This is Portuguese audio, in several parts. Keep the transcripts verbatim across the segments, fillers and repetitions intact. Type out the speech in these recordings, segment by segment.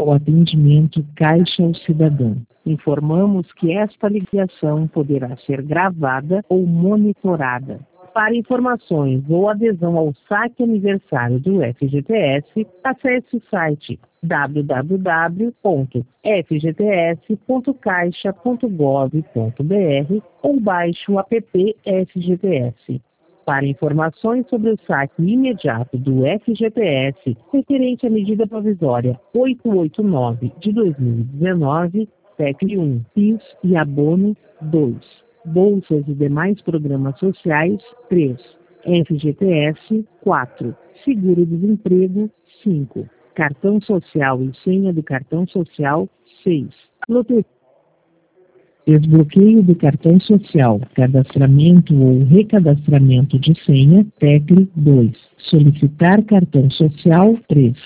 ao atendimento Caixa ao Cidadão. Informamos que esta ligação poderá ser gravada ou monitorada. Para informações ou adesão ao saque aniversário do F G T S, acesse o site w w w ponto f g t s ponto caixa ponto gov ponto b r ou baixe o app F G T S. Para informações sobre o saque imediato do F G T S, referente à medida provisória oitocentos e oitenta e nove de dois mil e dezenove, T E C um, P I S e Abono dois, Bolsas e demais programas sociais três, F G T S quatro, Seguro-desemprego cinco, Cartão social e senha do cartão social seis, Loteria. Desbloqueio do cartão social, cadastramento ou recadastramento de senha, T E C dois. Solicitar cartão social três.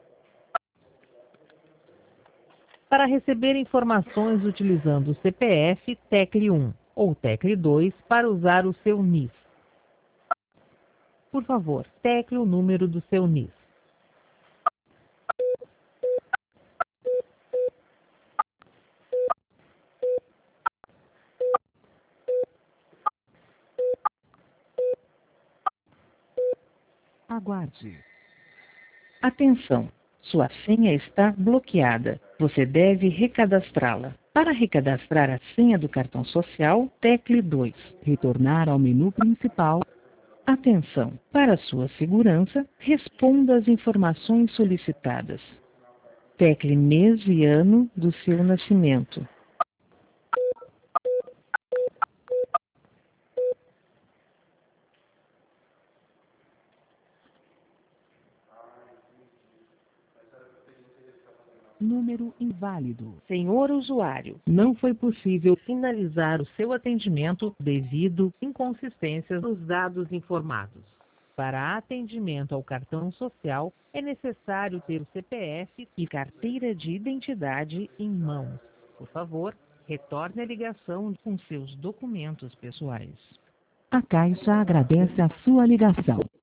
Para receber informações utilizando o C P F, T E C um ou T E C dois para usar o seu N I S. Por favor, tecle o número do seu N I S. Aguarde. Atenção! Sua senha está bloqueada. Você deve recadastrá-la. Para recadastrar a senha do cartão social, tecle dois. Retornar ao menu principal. Atenção! Para sua segurança, responda às informações solicitadas. Tecle mês e ano do seu nascimento. Número inválido. Senhor usuário, não foi possível finalizar o seu atendimento devido a inconsistências nos dados informados. Para atendimento ao cartão social, é necessário ter o C P F e carteira de identidade em mãos. Por favor, retorne a ligação com seus documentos pessoais. A Caixa agradece a sua ligação.